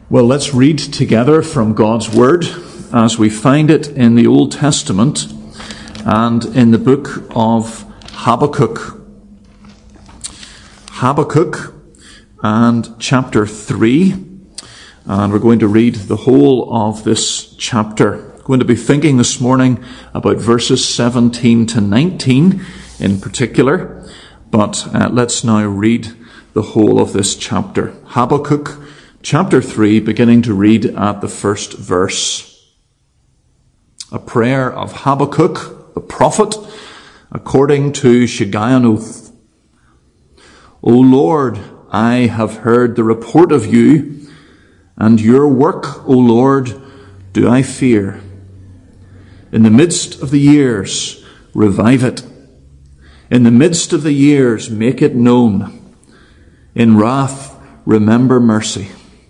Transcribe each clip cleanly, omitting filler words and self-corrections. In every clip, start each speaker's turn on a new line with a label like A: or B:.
A: Well, let's read together from God's Word as we find it in the Old Testament and in the book of Habakkuk. Habakkuk and chapter 3. And we're going to read the whole of this chapter. We're going to be thinking this morning about verses 17 to 19 in particular. But let's now read the whole of this chapter. Habakkuk chapter 3, beginning to read at the first verse. A prayer of Habakkuk, the prophet, according to Shigionoth. O Lord, I have heard the report of you, and your work, O Lord, do I fear. In the midst of the years, revive it. In the midst of the years, make it known. In wrath, remember mercy.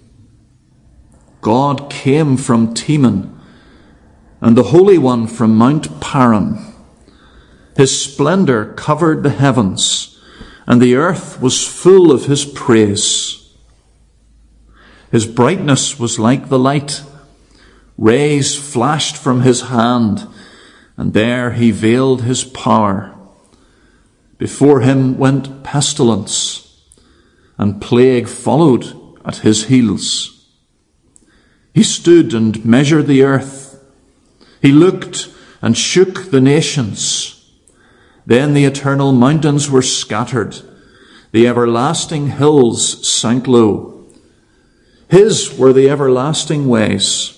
A: God came from Teman, and the Holy One from Mount Paran. His splendor covered the heavens, and the earth was full of his praise. His brightness was like the light. Rays flashed from his hand, and there he veiled his power. Before him went pestilence, and plague followed at his heels. He stood and measured the earth. He looked and shook the nations. Then the eternal mountains were scattered. The everlasting hills sank low. His were the everlasting ways.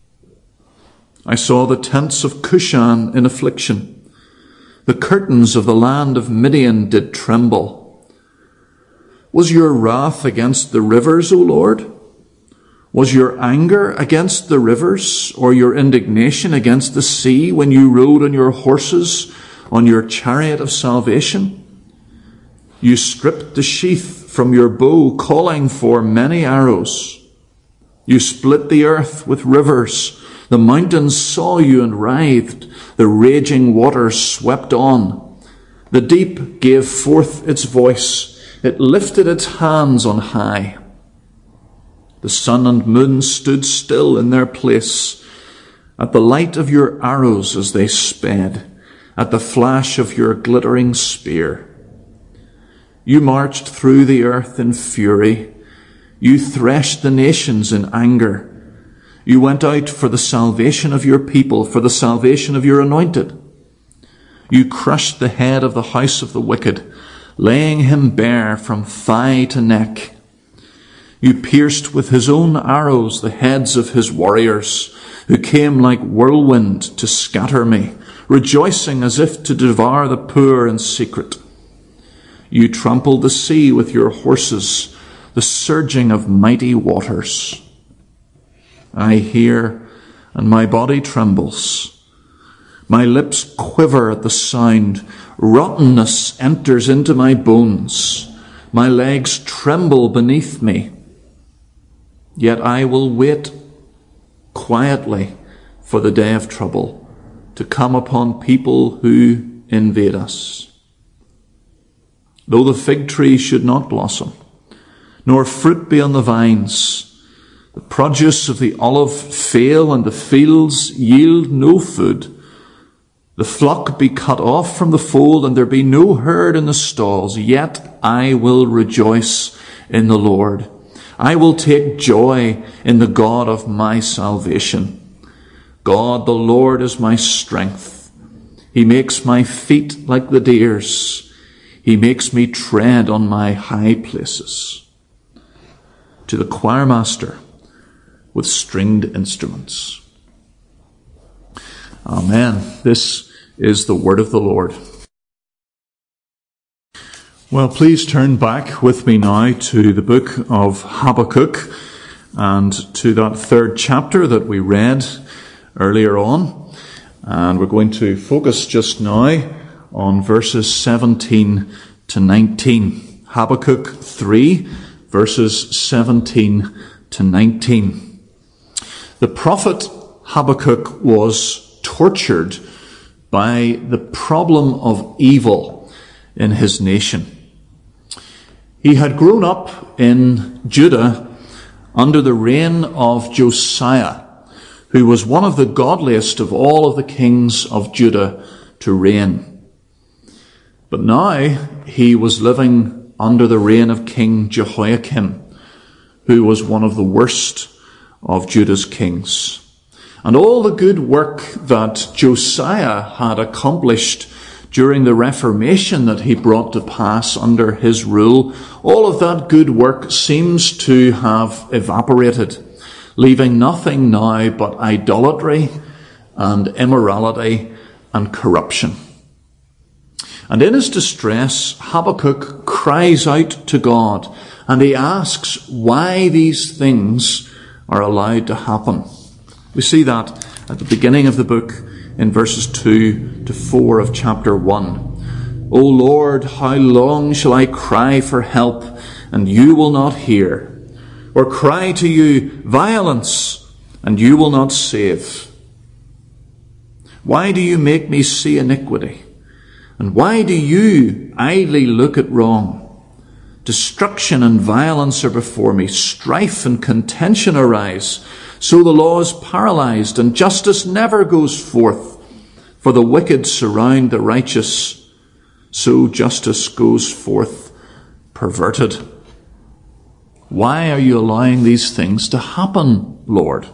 A: I saw the tents of Cushan in affliction. The curtains of the land of Midian did tremble. Was your wrath against the rivers, O Lord? Was your anger against the rivers, or your indignation against the sea when you rode on your horses, on your chariot of salvation? You stripped the sheath from your bow, calling for many arrows. You split the earth with rivers. The mountains saw you and writhed. The raging waters swept on. The deep gave forth its voice. It lifted its hands on high. The sun and moon stood still in their place at the light of your arrows as they sped, at the flash of your glittering spear. You marched through the earth in fury. You threshed the nations in anger. You went out for the salvation of your people, for the salvation of your anointed. You crushed the head of the house of the wicked, laying him bare from thigh to neck. You pierced with his own arrows the heads of his warriors, who came like whirlwind to scatter me, rejoicing as if to devour the poor in secret. You trampled the sea with your horses, the surging of mighty waters. I hear, and my body trembles. My lips quiver at the sound. Rottenness enters into my bones. My legs tremble beneath me. Yet I will wait quietly for the day of trouble to come upon people who invade us. Though the fig tree should not blossom, nor fruit be on the vines, the produce of the olive fail, and the fields yield no food, the flock be cut off from the fold, and there be no herd in the stalls, yet I will rejoice in the Lord. I will take joy in the God of my salvation. God, the Lord, is my strength. He makes my feet like the deer's. He makes me tread on my high places. To the choirmaster with stringed instruments. Amen. This is the word of the Lord. Well, please turn back with me now to the book of Habakkuk and to that third chapter that we read earlier on. And we're going to focus just now on verses 17 to 19. Habakkuk 3, verses 17 to 19. The prophet Habakkuk was tortured by the problem of evil in his nation. He had grown up in Judah under the reign of Josiah, who was one of the godliest of all of the kings of Judah to reign. But now he was living under the reign of King Jehoiakim, who was one of the worst of Judah's kings. And all the good work that Josiah had accomplished during the Reformation that he brought to pass under his rule, all of that good work seems to have evaporated, leaving nothing now but idolatry and immorality and corruption. And in his distress, Habakkuk cries out to God, and he asks why these things are allowed to happen. We see that at the beginning of the book in verses 2 to 4 of chapter 1. O Lord, how long shall I cry for help, and you will not hear? Or cry to you violence, and you will not save? Why do you make me see iniquity? And why do you idly look at wrong? Destruction and violence are before me. Strife and contention arise. So the law is paralyzed, and justice never goes forth. For the wicked surround the righteous, so justice goes forth perverted. Why are you allowing these things to happen, Lord?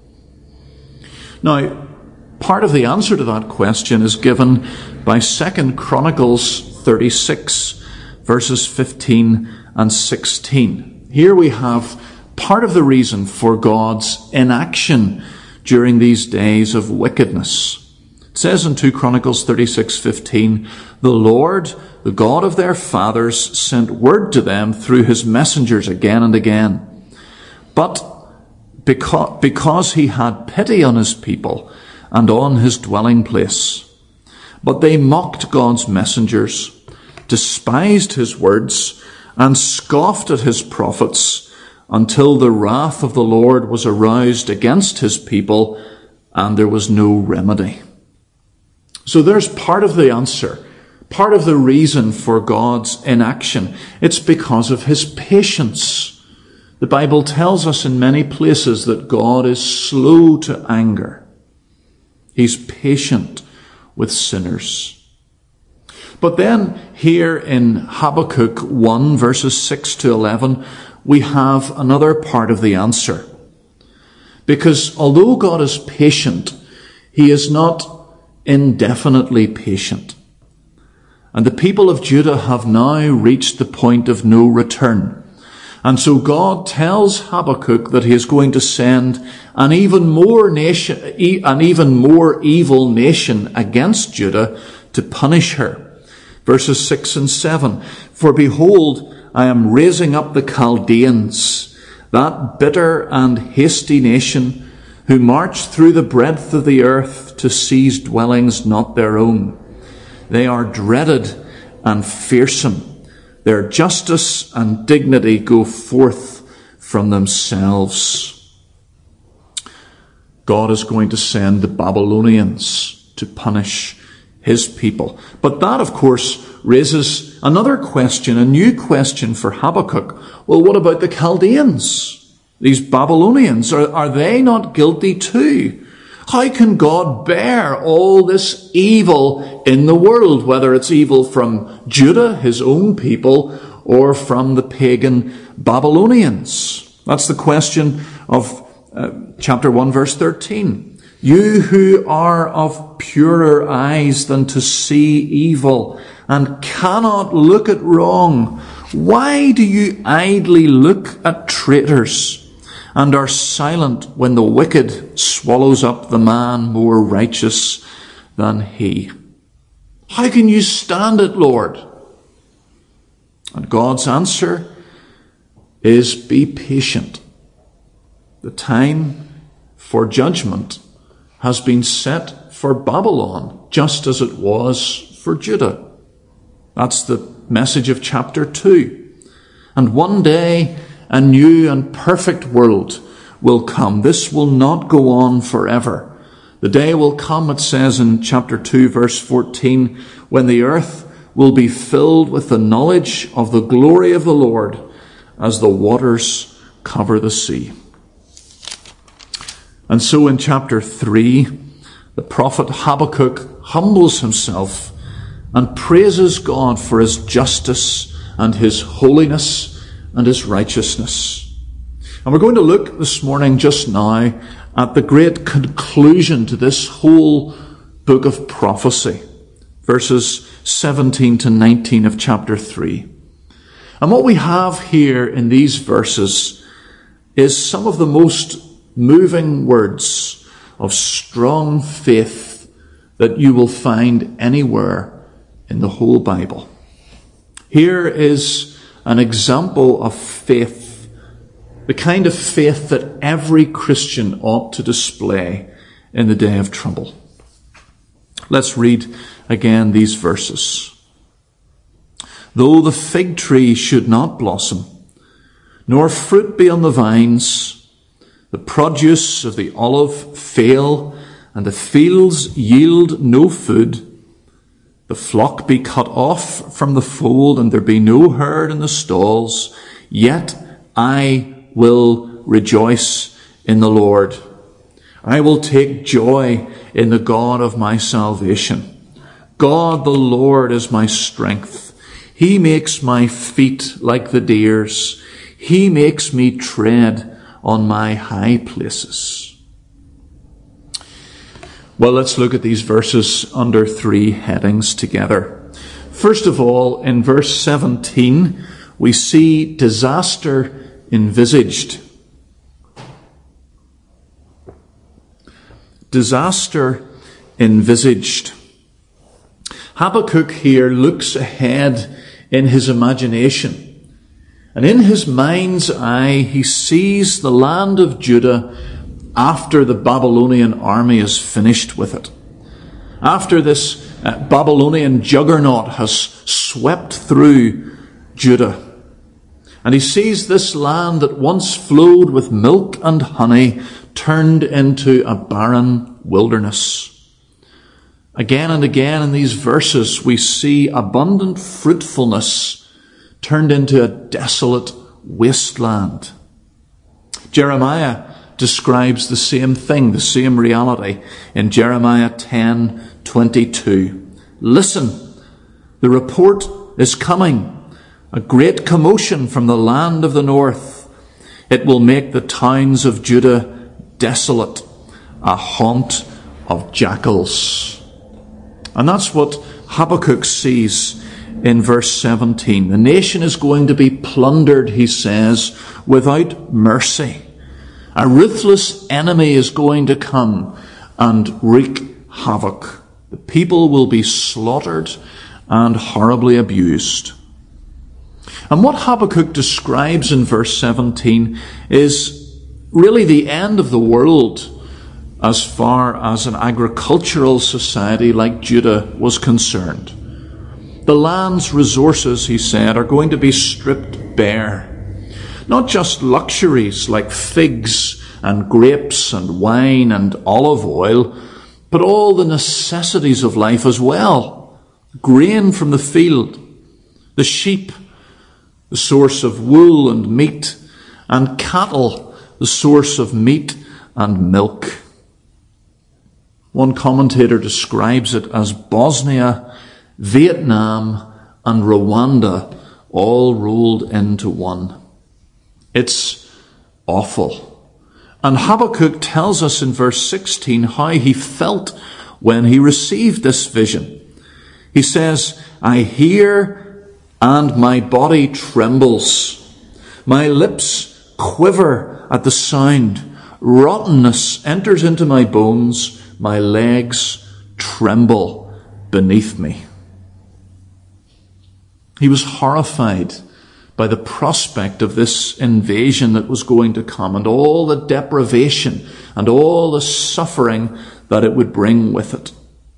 A: Now, part of the answer to that question is given by 2 Chronicles 36, verses 15 and 16. Here we have part of the reason for God's inaction during these days of wickedness. It says in 2 Chronicles 36:15, the Lord, the God of their fathers, sent word to them through his messengers again and again. But because he had pity on his people and on his dwelling place. But they mocked God's messengers, despised his words, and scoffed at his prophets, until the wrath of the Lord was aroused against his people, and there was no remedy. So there's part of the answer, part of the reason for God's inaction. It's because of his patience. The Bible tells us in many places that God is slow to anger. He's patient with sinners. But then here in Habakkuk 1, verses 6 to 11, we have another part of the answer. Because although God is patient, he is not indefinitely patient. And the people of Judah have now reached the point of no return. And so God tells Habakkuk that he is going to send an even more evil nation against Judah to punish her. Verses 6 and 7. For behold, I am raising up the Chaldeans, that bitter and hasty nation, who march through the breadth of the earth to seize dwellings not their own. They are dreaded and fearsome. Their justice and dignity go forth from themselves. God is going to send the Babylonians to punish his people. But that, of course, raises another question, a new question for Habakkuk. Well, what about the Chaldeans? These Babylonians, are they not guilty too? How can God bear all this evil in the world, whether it's evil from Judah, his own people, or from the pagan Babylonians? That's the question of chapter 1, verse 13. You who are of purer eyes than to see evil and cannot look at wrong, why do you idly look at traitors and are silent when the wicked swallows up the man more righteous than he? How can you stand it, Lord? And God's answer is, be patient. The time for judgment has been set for Babylon, just as it was for Judah. That's the message of chapter 2. And one day, a new and perfect world will come. This will not go on forever. The day will come, it says in chapter 2, verse 14, when the earth will be filled with the knowledge of the glory of the Lord as the waters cover the sea. And so in chapter 3, the prophet Habakkuk humbles himself and praises God for his justice and his holiness and his righteousness. And we're going to look this morning just now at the great conclusion to this whole book of prophecy, verses 17 to 19 of chapter 3. And what we have here in these verses is some of the most moving words of strong faith that you will find anywhere in the whole Bible. Here is an example of faith, the kind of faith that every Christian ought to display in the day of trouble. Let's read again these verses. Though the fig tree should not blossom, nor fruit be on the vines, the produce of the olive fail, and the fields yield no food, the flock be cut off from the fold, and there be no herd in the stalls, yet I will rejoice in the Lord. I will take joy in the God of my salvation. God the Lord is my strength. He makes my feet like the deer's. He makes me tread on my high places. Well, let's look at these verses under 3 headings together. First of all, in verse 17, we see disaster envisaged. Disaster envisaged. Habakkuk here looks ahead in his imagination. And in his mind's eye, he sees the land of Judah after the Babylonian army is finished with it. After this Babylonian juggernaut has swept through Judah. And he sees this land that once flowed with milk and honey turned into a barren wilderness. Again and again in these verses, we see abundant fruitfulness turned into a desolate wasteland. Jeremiah describes the same thing, the same reality, in Jeremiah 10:22. Listen, the report is coming, a great commotion from the land of the north. It will make the towns of Judah desolate, a haunt of jackals. And that's what Habakkuk sees in verse 17. The nation is going to be plundered, he says, without mercy. A ruthless enemy is going to come and wreak havoc. The people will be slaughtered and horribly abused. And what Habakkuk describes in verse 17 is really the end of the world as far as an agricultural society like Judah was concerned. The land's resources, he said, are going to be stripped bare. Not just luxuries like figs and grapes and wine and olive oil, but all the necessities of life as well. Grain from the field, the sheep, the source of wool and meat, and cattle, the source of meat and milk. One commentator describes it as Bosnia, Vietnam and Rwanda all rolled into one. It's awful. And Habakkuk tells us in verse 16 how he felt when he received this vision. He says, I hear and my body trembles. My lips quiver at the sound. Rottenness enters into my bones. My legs tremble beneath me. He was horrified by the prospect of this invasion that was going to come and all the deprivation and all the suffering that it would bring with it.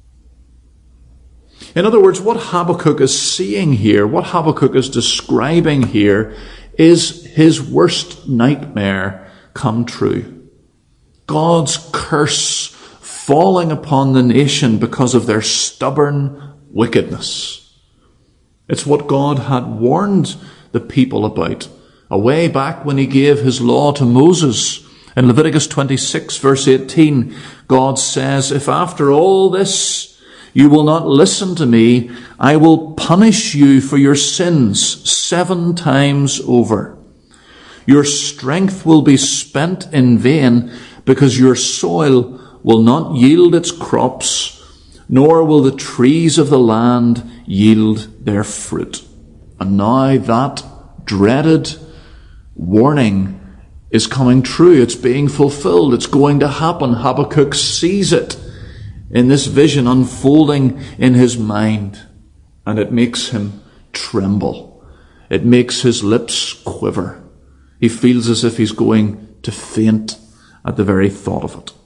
A: In other words, what Habakkuk is seeing here, what Habakkuk is describing here, is his worst nightmare come true. God's curse falling upon the nation because of their stubborn wickedness. It's what God had warned the people about Way back when he gave his law to Moses, in Leviticus 26 verse 18, God says, if after all this you will not listen to me, I will punish you for your sins 7 times over. Your strength will be spent in vain, because your soil will not yield its crops, nor will the trees of the land yield their fruit. And now that dreaded warning is coming true. It's being fulfilled. It's going to happen. Habakkuk sees it in this vision unfolding in his mind, and it makes him tremble. It makes his lips quiver. He feels as if he's going to faint at the very thought of it.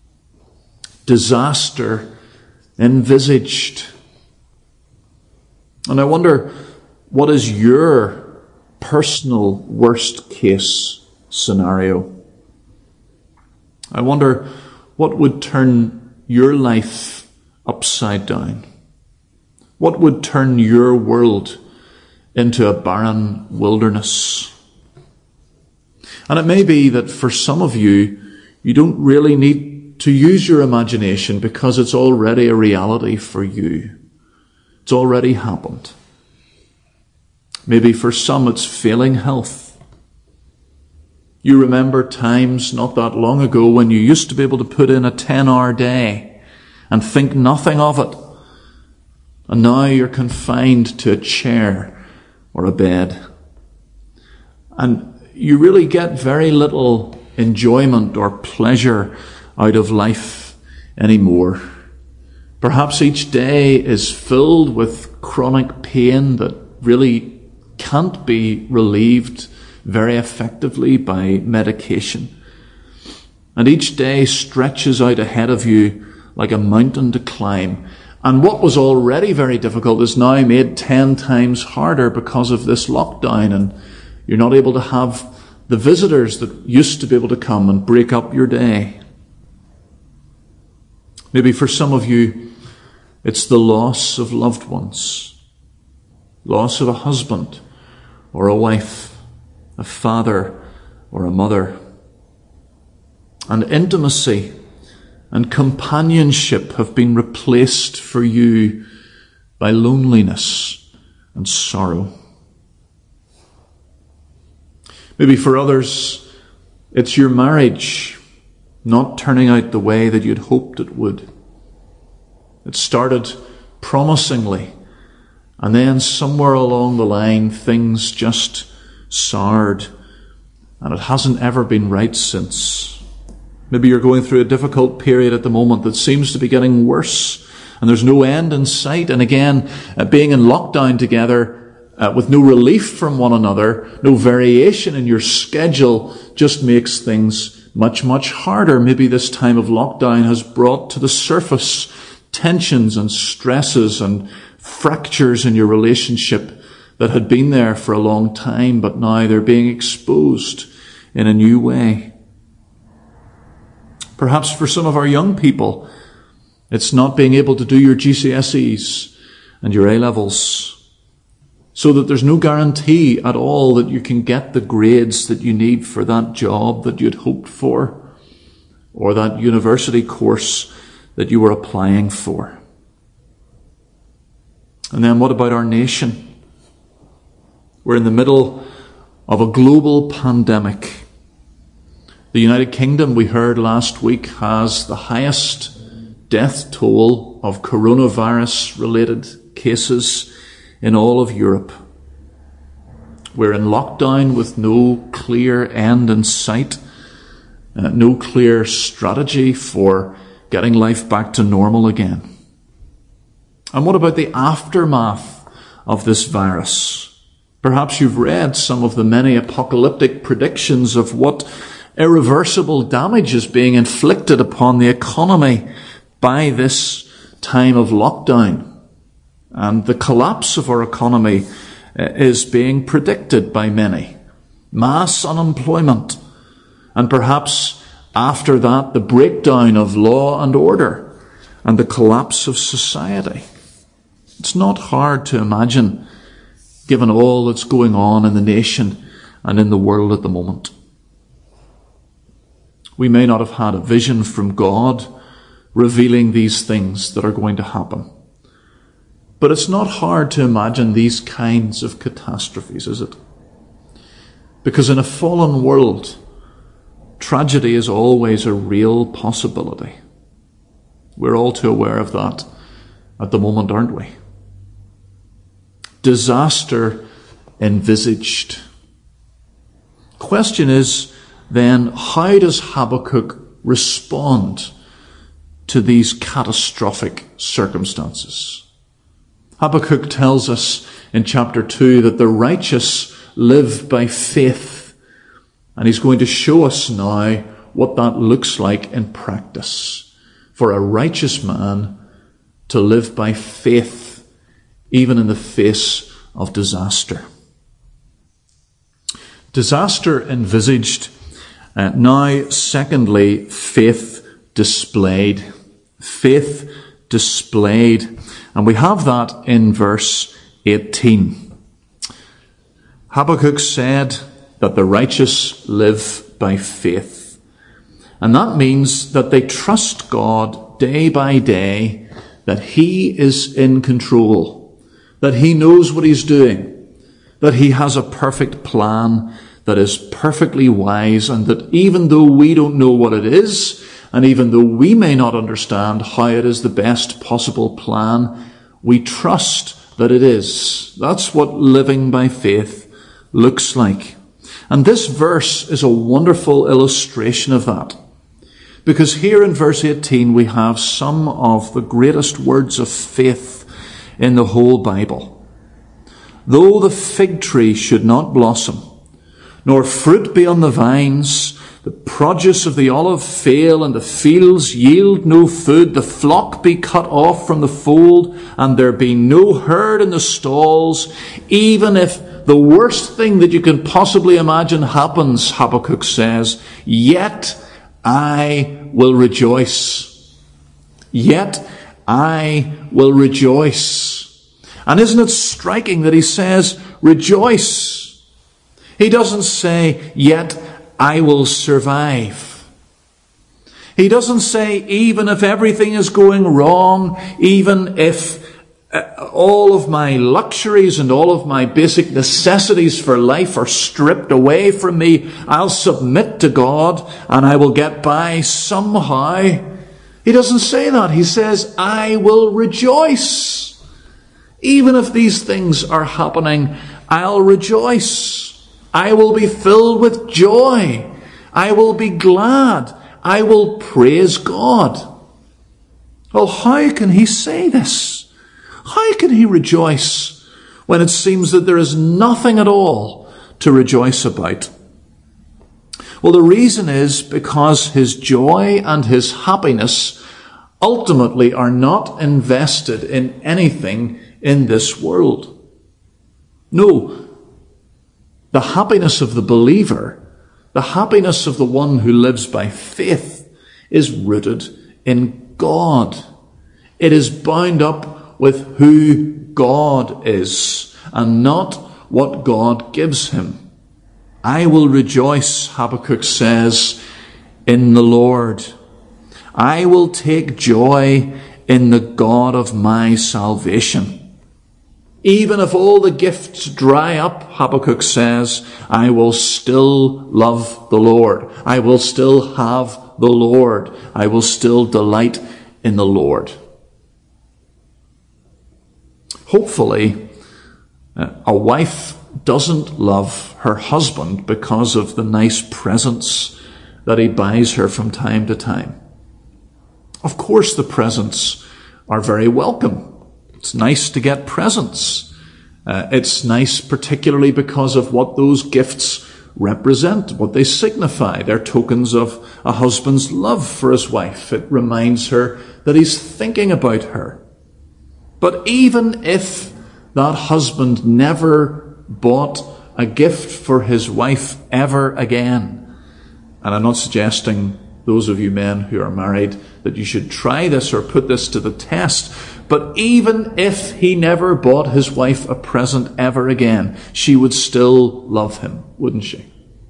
A: Disaster envisaged. And I wonder, what is your personal worst case scenario? I wonder what would turn your life upside down. What would turn your world into a barren wilderness? And it may be that for some of you, you don't really need to use your imagination, because it's already a reality for you. It's already happened. Maybe for some it's failing health. You remember times not that long ago when you used to be able to put in a 10-hour day and think nothing of it. And now you're confined to a chair or a bed. And you really get very little enjoyment or pleasure out of life anymore. Perhaps each day is filled with chronic pain that really can't be relieved very effectively by medication. And each day stretches out ahead of you like a mountain to climb. And what was already very difficult is now made 10 times harder because of this lockdown, and you're not able to have the visitors that used to be able to come and break up your day. Maybe for some of you, it's the loss of loved ones. Loss of a husband or a wife, a father or a mother. And intimacy and companionship have been replaced for you by loneliness and sorrow. Maybe for others, it's your marriage not turning out the way that you'd hoped it would. It started promisingly, and then somewhere along the line things just soured, and it hasn't ever been right since. Maybe you're going through a difficult period at the moment that seems to be getting worse, and there's no end in sight. And again, being in lockdown together with no relief from one another, no variation in your schedule, just makes things much, much harder. Maybe this time of lockdown has brought to the surface tensions and stresses and fractures in your relationship that had been there for a long time, but now they're being exposed in a new way. Perhaps for some of our young people, it's not being able to do your GCSEs and your A-levels, so that there's no guarantee at all that you can get the grades that you need for that job that you'd hoped for, or that university course that you were applying for. And then what about our nation? We're in the middle of a global pandemic. The United Kingdom, we heard last week, has the highest death toll of coronavirus-related cases in all of Europe. We're in lockdown with no clear end in sight, no clear strategy for getting life back to normal again. And what about the aftermath of this virus? Perhaps you've read some of the many apocalyptic predictions of what irreversible damage is being inflicted upon the economy by this time of lockdown. And the collapse of our economy is being predicted by many. Mass unemployment. And perhaps after that, the breakdown of law and order and the collapse of society. It's not hard to imagine, given all that's going on in the nation and in the world at the moment. We may not have had a vision from God revealing these things that are going to happen. But it's not hard to imagine these kinds of catastrophes, is it? Because in a fallen world, tragedy is always a real possibility. We're all too aware of that at the moment, aren't we? Disaster envisaged. Question is then, how does Habakkuk respond to these catastrophic circumstances? Habakkuk tells us in chapter 2 that the righteous live by faith. And he's going to show us now what that looks like in practice. For a righteous man to live by faith, even in the face of disaster. Disaster envisaged. Now, secondly, faith displayed. Faith displayed. And we have that in verse 18. Habakkuk said that the righteous live by faith. And that means that they trust God day by day, that He is in control, that He knows what He's doing, that He has a perfect plan that is perfectly wise, and that even though we don't know what it is, and even though we may not understand how it is the best possible plan, we trust that it is. That's what living by faith looks like. And this verse is a wonderful illustration of that. Because here in verse 18 we have some of the greatest words of faith in the whole Bible. Though the fig tree should not blossom, nor fruit be on the vines, the produce of the olive fail, and the fields yield no food, the flock be cut off from the fold, and there be no herd in the stalls, even if the worst thing that you can possibly imagine happens, Habakkuk says, yet I will rejoice. Yet I will rejoice. And isn't it striking that he says, rejoice? He doesn't say, yet I will survive. He doesn't say, even if everything is going wrong, even if all of my luxuries and all of my basic necessities for life are stripped away from me, I'll submit to God and I will get by somehow. He doesn't say that. He says, I will rejoice. Even if these things are happening, I'll rejoice. I will be filled with joy. I will be glad. I will praise God. Well, how can he say this? How can he rejoice when it seems that there is nothing at all to rejoice about? Well, the reason is because his joy and his happiness ultimately are not invested in anything in this world. No, the happiness of the believer, the happiness of the one who lives by faith, is rooted in God. It is bound up with who God is and not what God gives him. I will rejoice, Habakkuk says, in the Lord. I will take joy in the God of my salvation. Even if all the gifts dry up, Habakkuk says, I will still love the Lord. I will still have the Lord. I will still delight in the Lord. Hopefully, a wife doesn't love her husband because of the nice presents that he buys her from time to time. Of course, the presents are very welcome. It's nice to get presents. It's nice particularly because of what those gifts represent, what they signify. They're tokens of a husband's love for his wife. It reminds her that he's thinking about her. But even if that husband never bought a gift for his wife ever again, and I'm not suggesting those of you men who are married that you should try this or put this to the test, But even if he never bought his wife a present ever again, she would still love him, wouldn't she?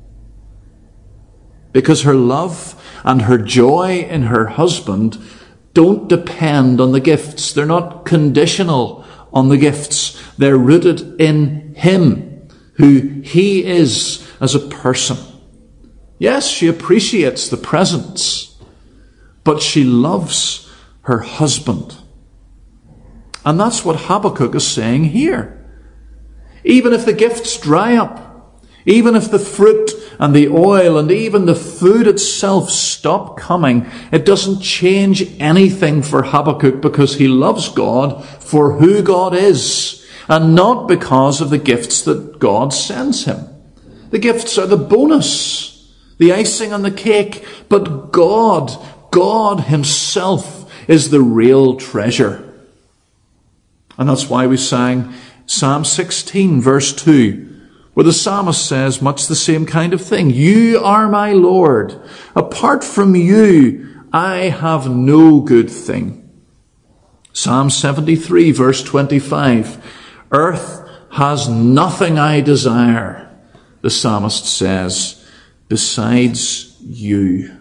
A: Because her love and her joy in her husband don't depend on the gifts. They're not conditional on the gifts. They're rooted in him, who he is as a person. Yes, she appreciates the presents, but she loves her husband. And that's what Habakkuk is saying here. Even if the gifts dry up, even if the fruit and the oil and even the food itself stop coming, it doesn't change anything for Habakkuk, because he loves God for who God is, and not because of the gifts that God sends him. The gifts are the bonus, the icing on the cake, but God himself is the real treasure. And that's why we sang Psalm 16 verse 2, where the psalmist says much the same kind of thing. You are my Lord. Apart from you, I have no good thing. Psalm 73 verse 25. Earth has nothing I desire, the psalmist says, besides you.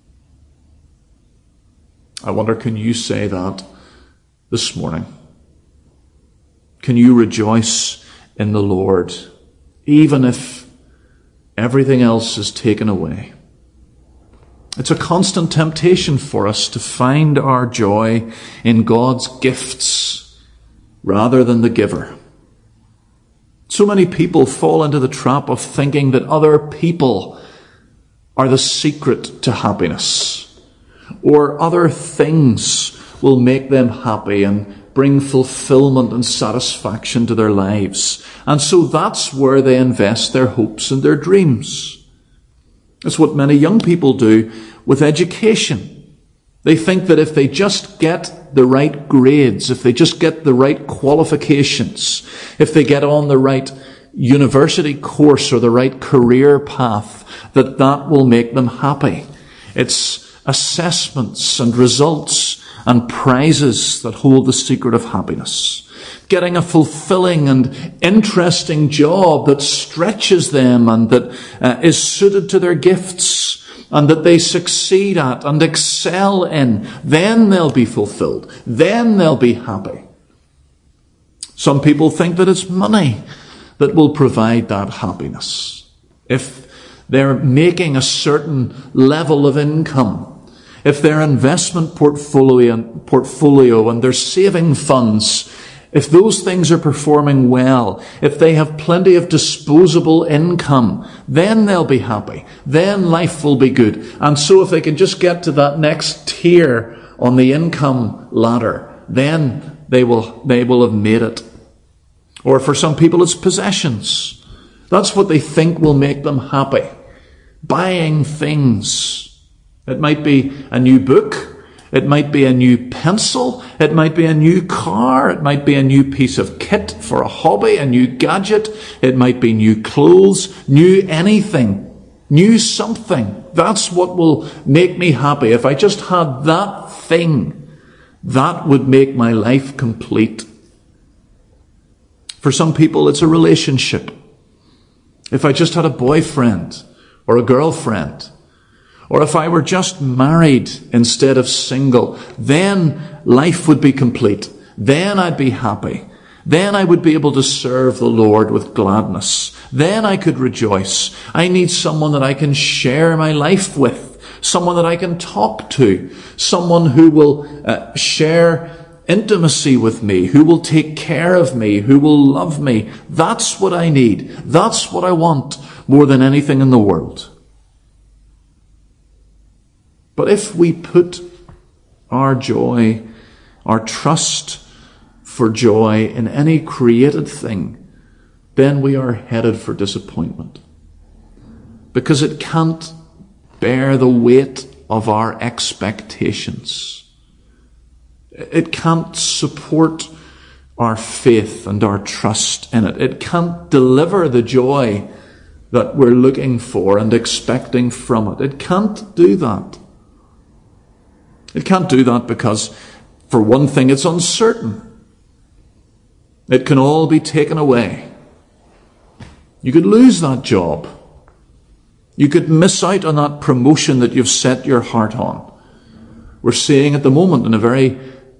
A: I wonder, can you say that this morning? Can you rejoice in the Lord, even if everything else is taken away? It's a constant temptation for us to find our joy in God's gifts rather than the giver. So many people fall into the trap of thinking that other people are the secret to happiness, or other things will make them happy and bring fulfillment and satisfaction to their lives. And so that's where they invest their hopes and their dreams. It's what many young people do with education. They think that if they just get the right grades, if they just get the right qualifications, if they get on the right university course or the right career path, that will make them happy. It's assessments and results and prizes that hold the secret of happiness. Getting a fulfilling and interesting job that stretches them and that is suited to their gifts and that they succeed at and excel in, then they'll be fulfilled. Then they'll be happy. Some people think that it's money that will provide that happiness. If they're making a certain level of income, if their investment portfolio and their saving funds, if those things are performing well, if they have plenty of disposable income, then they'll be happy. Then life will be good. And so if they can just get to that next tier on the income ladder, then they will have made it. Or for some people, it's possessions. That's what they think will make them happy. Buying things. It might be a new book. It might be a new pencil. It might be a new car. It might be a new piece of kit for a hobby, a new gadget. It might be new clothes, new anything, new something. That's what will make me happy. If I just had that thing, that would make my life complete. For some people, it's a relationship. If I just had a boyfriend or a girlfriend, or if I were just married instead of single, then life would be complete. Then I'd be happy. Then I would be able to serve the Lord with gladness. Then I could rejoice. I need someone that I can share my life with, someone that I can talk to, someone who will share intimacy with me, who will take care of me, who will love me. That's what I need. That's what I want more than anything in the world. But if we put our joy, our trust for joy in any created thing, then we are headed for disappointment. Because it can't bear the weight of our expectations. It can't support our faith and our trust in it. It can't deliver the joy that we're looking for and expecting from it. It can't do that. It can't do that because For one thing, it's uncertain. It can all be taken away. You could lose that job. You could miss out on that promotion that you've set your heart on. We're seeing at the moment in a very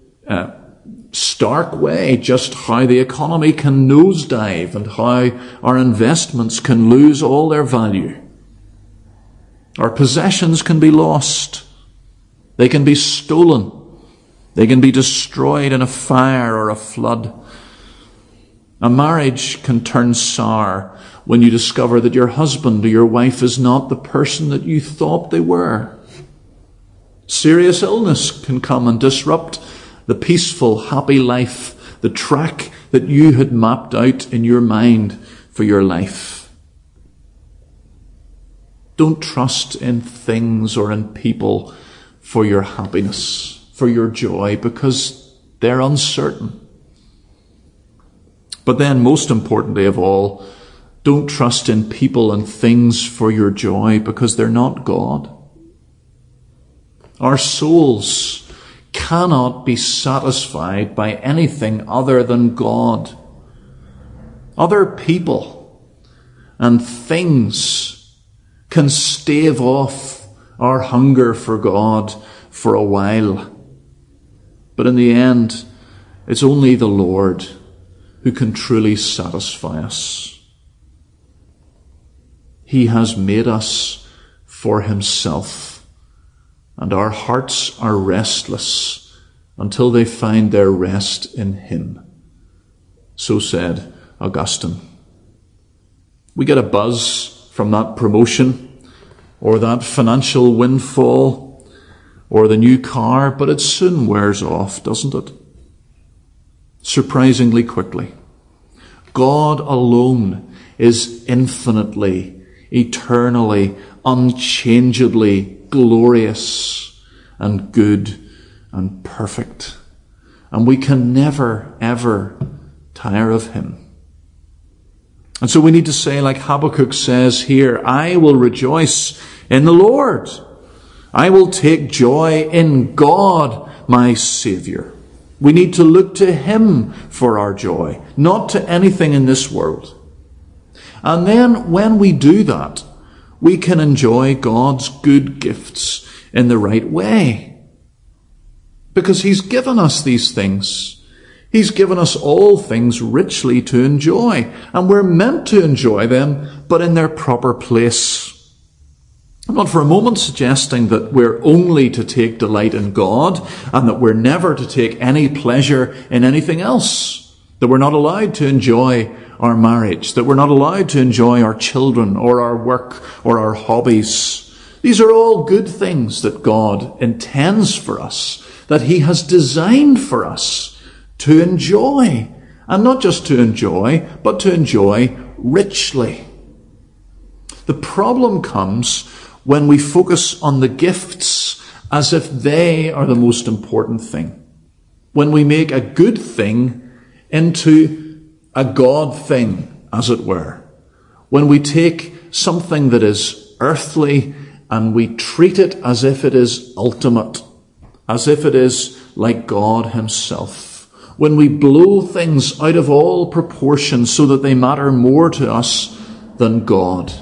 A: stark way just how the economy can nosedive and how our investments can lose all their value. Our possessions can be lost. They can be stolen. They can be destroyed in a fire or a flood. A marriage can turn sour when you discover that your husband or your wife is not the person that you thought they were. Serious illness can come and disrupt the peaceful, happy life, the track that you had mapped out in your mind for your life. Don't trust in things or in people for your happiness, for your joy, because they're uncertain. But then, most importantly of all, don't trust in people and things for your joy, because they're not God. Our souls cannot be satisfied by anything other than God. Other people and things can stave off our hunger for God for a while. But in the end, it's only the Lord who can truly satisfy us. He has made us for himself, and our hearts are restless until they find their rest in him. So said Augustine. We get a buzz from that promotion or that financial windfall or the new car, but it soon wears off, doesn't it? Surprisingly quickly. God alone is infinitely, eternally, unchangeably glorious and good and perfect. And we can never, ever tire of him. And so we need to say, like Habakkuk says here, I will rejoice in the Lord. I will take joy in God, my Saviour. We need to look to him for our joy, not to anything in this world. And then when we do that, we can enjoy God's good gifts in the right way. Because he's given us these things. He's given us all things richly to enjoy. And we're meant to enjoy them, but in their proper place. I'm not for a moment suggesting that we're only to take delight in God and that we're never to take any pleasure in anything else. That we're not allowed to enjoy our marriage, that we're not allowed to enjoy our children or our work or our hobbies. These are all good things that God intends for us, that he has designed for us to enjoy. And not just to enjoy, but to enjoy richly. The problem comes when we focus on the gifts as if they are the most important thing. When we make a good thing into a God thing, as it were. When we take something that is earthly and we treat it as if it is ultimate, as if it is like God himself. When we blow things out of all proportion so that they matter more to us than God.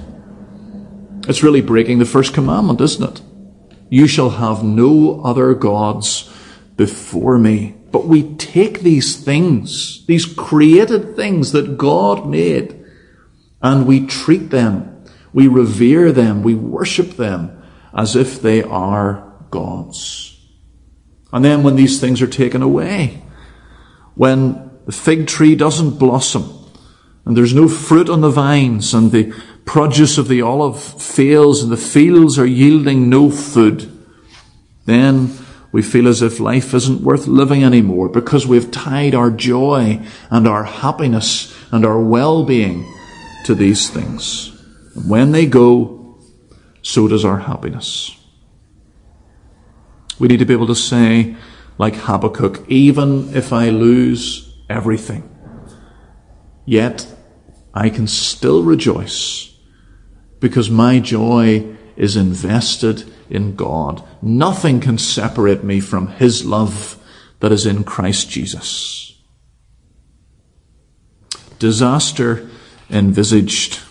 A: It's really breaking the first commandment, isn't it? You shall have no other gods before me. But we take these things, these created things that God made, and we treat them, we revere them, we worship them as if they are gods. And then when these things are taken away, when the fig tree doesn't blossom, and there's no fruit on the vines, and the produce of the olive fails, and the fields are yielding no food, then we feel as if life isn't worth living anymore because we've tied our joy and our happiness and our well-being to these things. And when they go, so does our happiness. We need to be able to say, like Habakkuk, even if I lose everything, yet I can still rejoice because my joy is invested in God. Nothing can separate me from his love that is in Christ Jesus. Disaster envisaged.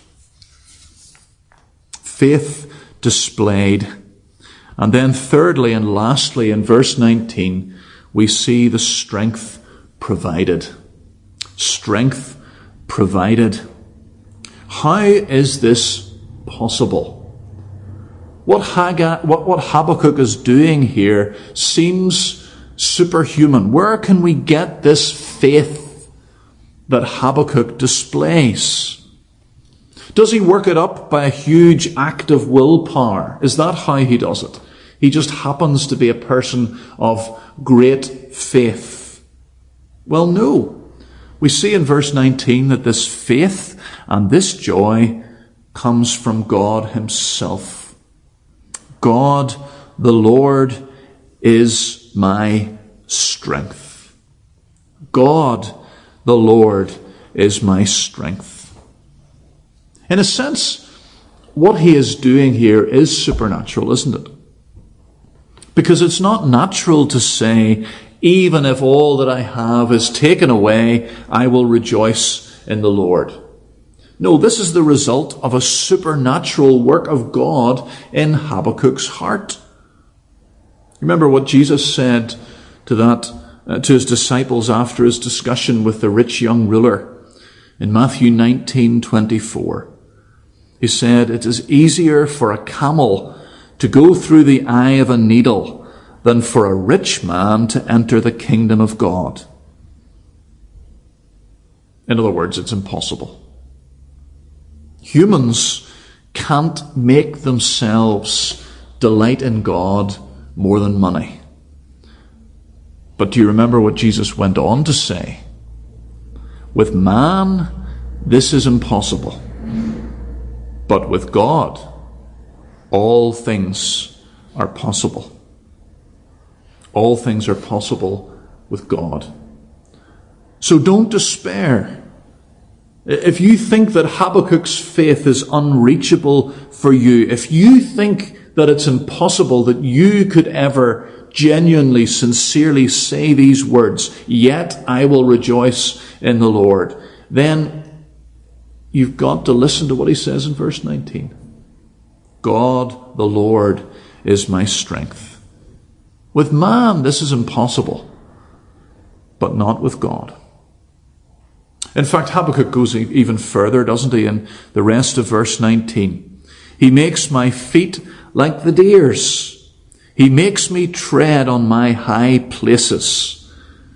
A: Faith displayed. And then thirdly and lastly, in verse 19, we see the strength provided. Strength provided. How is this possible? What Habakkuk is doing here seems superhuman. Where can we get this faith that Habakkuk displays? Does he work it up by a huge act of willpower? Is that how he does it? He just happens to be a person of great faith. Well, no. We see in verse 19 that this faith and this joy comes from God himself. God, the Lord, is my strength. God, the Lord, is my strength. In a sense, what he is doing here is supernatural, isn't it? Because it's not natural to say, even if all that I have is taken away, I will rejoice in the Lord. No, this is the result of a supernatural work of God in Habakkuk's heart. Remember what Jesus said to his disciples after his discussion with the rich young ruler in Matthew 19:24. He said, "It is easier for a camel to go through the eye of a needle than for a rich man to enter the kingdom of God." In other words, it's impossible. Humans can't make themselves delight in God more than money. But do you remember what Jesus went on to say? With man, this is impossible. But with God, all things are possible. All things are possible with God. So don't despair. If you think that Habakkuk's faith is unreachable for you, if you think that it's impossible that you could ever genuinely, sincerely say these words, "Yet I will rejoice in the Lord," then you've got to listen to what he says in verse 19. God, the Lord, is my strength. With man, this is impossible, but not with God. In fact, Habakkuk goes even further, doesn't he, in the rest of verse 19. He makes my feet like the deer's. He makes me tread on my high places.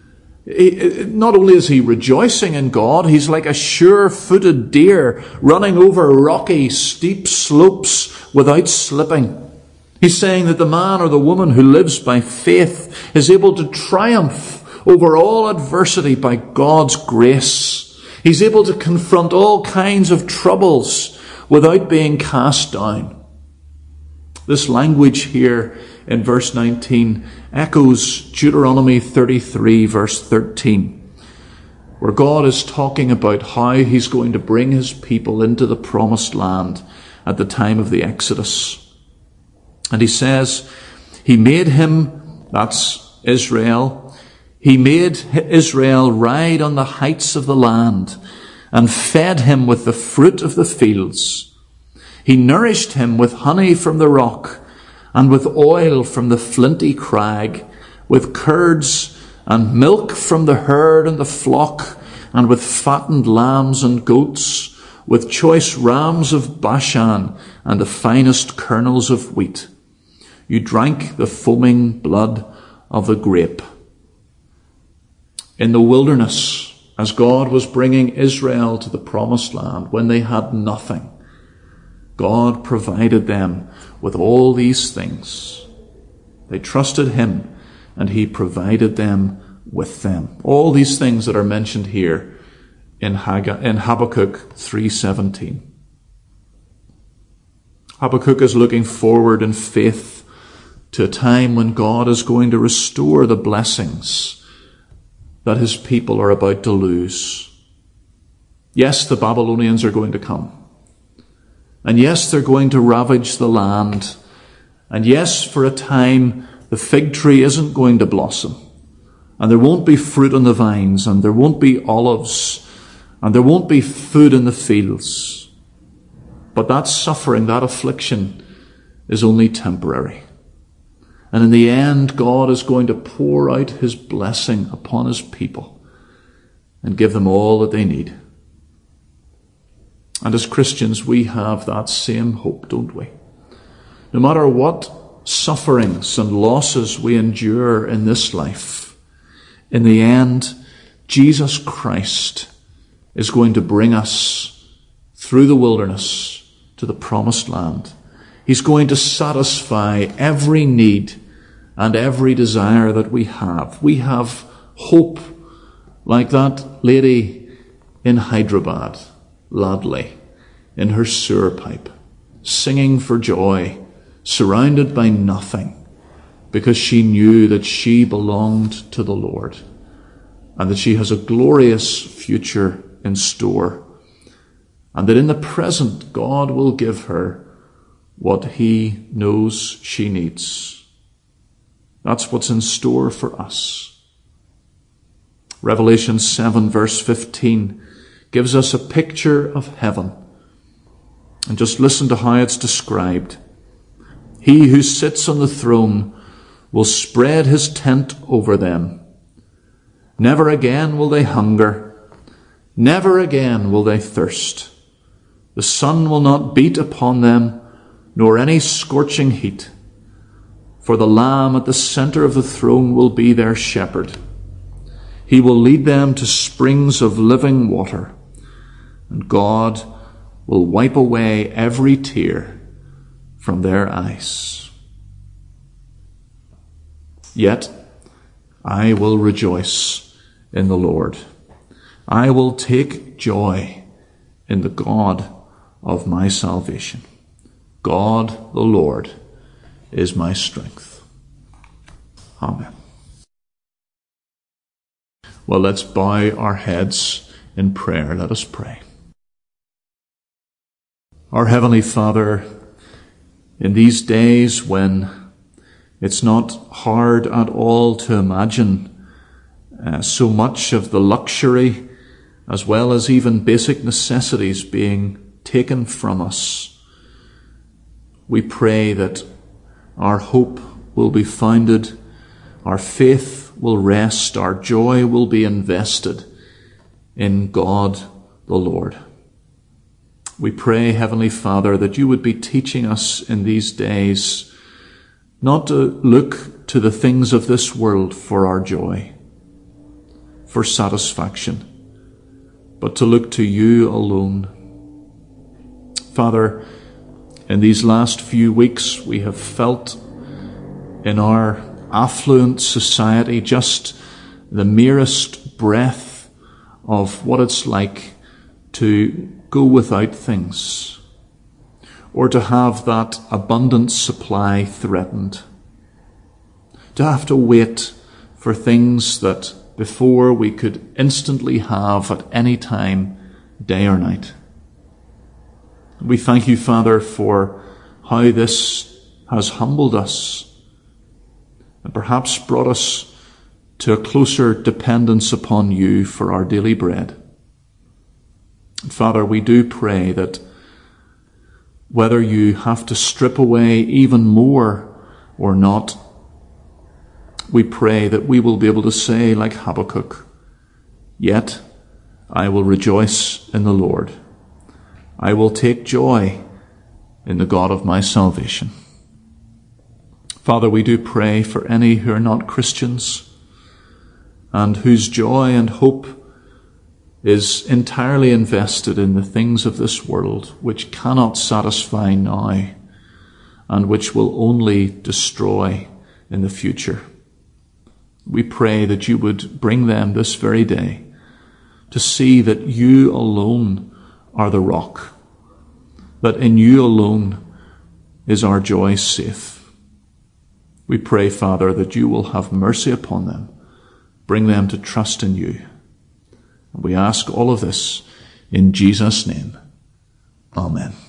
A: Not only is he rejoicing in God, he's like a sure-footed deer running over rocky, steep slopes without slipping. He's saying that the man or the woman who lives by faith is able to triumph over all adversity by God's grace. He's able to confront all kinds of troubles without being cast down. This language here in verse 19 echoes Deuteronomy 33 verse 13, where God is talking about how he's going to bring his people into the promised land at the time of the Exodus. And he says, he made him, that's Israel, he made Israel ride on the heights of the land and fed him with the fruit of the fields. He nourished him with honey from the rock and with oil from the flinty crag, with curds and milk from the herd and the flock, and with fattened lambs and goats, with choice rams of Bashan and the finest kernels of wheat. You drank the foaming blood of the grape. In the wilderness, as God was bringing Israel to the promised land, when they had nothing, God provided them with all these things. They trusted him, and he provided them with them. All these things that are mentioned here in Habakkuk 3:17. Habakkuk is looking forward in faith to a time when God is going to restore the blessings that his people are about to lose. Yes, the Babylonians are going to come. And yes, they're going to ravage the land. And yes, for a time, the fig tree isn't going to blossom. and there won't be fruit on the vines, and there won't be olives, and there won't be food in the fields. But that suffering, that affliction, is only temporary. And in the end, God is going to pour out his blessing upon his people and give them all that they need. And as Christians, we have that same hope, don't we? No matter what sufferings and losses we endure in this life, in the end, Jesus Christ is going to bring us through the wilderness to the promised land. He's going to satisfy every need and every desire that we have. We have hope like that lady in Hyderabad, Ladli, in her sewer pipe, singing for joy, surrounded by nothing, because she knew that she belonged to the Lord and that she has a glorious future in store, and that in the present God will give her what he knows she needs. That's what's in store for us. Revelation 7 verse 15 gives us a picture of heaven. And just listen to how it's described. He who sits on the throne will spread his tent over them. Never again will they hunger. Never again will they thirst. The sun will not beat upon them, nor any scorching heat. For the Lamb at the center of the throne will be their shepherd. He will lead them to springs of living water, and God will wipe away every tear from their eyes. Yet I will rejoice in the Lord. I will take joy in the God of my salvation. God the Lord is my strength. Amen. Well, let's bow our heads in prayer. Let us pray. Our Heavenly Father, in these days when it's not hard at all to imagine so much of the luxury as well as even basic necessities being taken from us, we pray that our hope will be founded, our faith will rest, our joy will be invested in God the Lord. We pray, Heavenly Father, that you would be teaching us in these days not to look to the things of this world for our joy, for satisfaction, but to look to you alone. Father, in these last few weeks we have felt in our affluent society just the merest breath of what it's like to go without things, or to have that abundant supply threatened, to have to wait for things that before we could instantly have at any time, day or night. We thank you, Father, for how this has humbled us and perhaps brought us to a closer dependence upon you for our daily bread. Father, we do pray that whether you have to strip away even more or not, we pray that we will be able to say, like Habakkuk, "Yet I will rejoice in the Lord. I will take joy in the God of my salvation." Father, we do pray for any who are not Christians and whose joy and hope is entirely invested in the things of this world, which cannot satisfy now and which will only destroy in the future. We pray that you would bring them this very day to see that you alone are the rock, that in you alone is our joy safe. We pray, Father, that you will have mercy upon them, bring them to trust in you. We ask all of this in Jesus' name. Amen.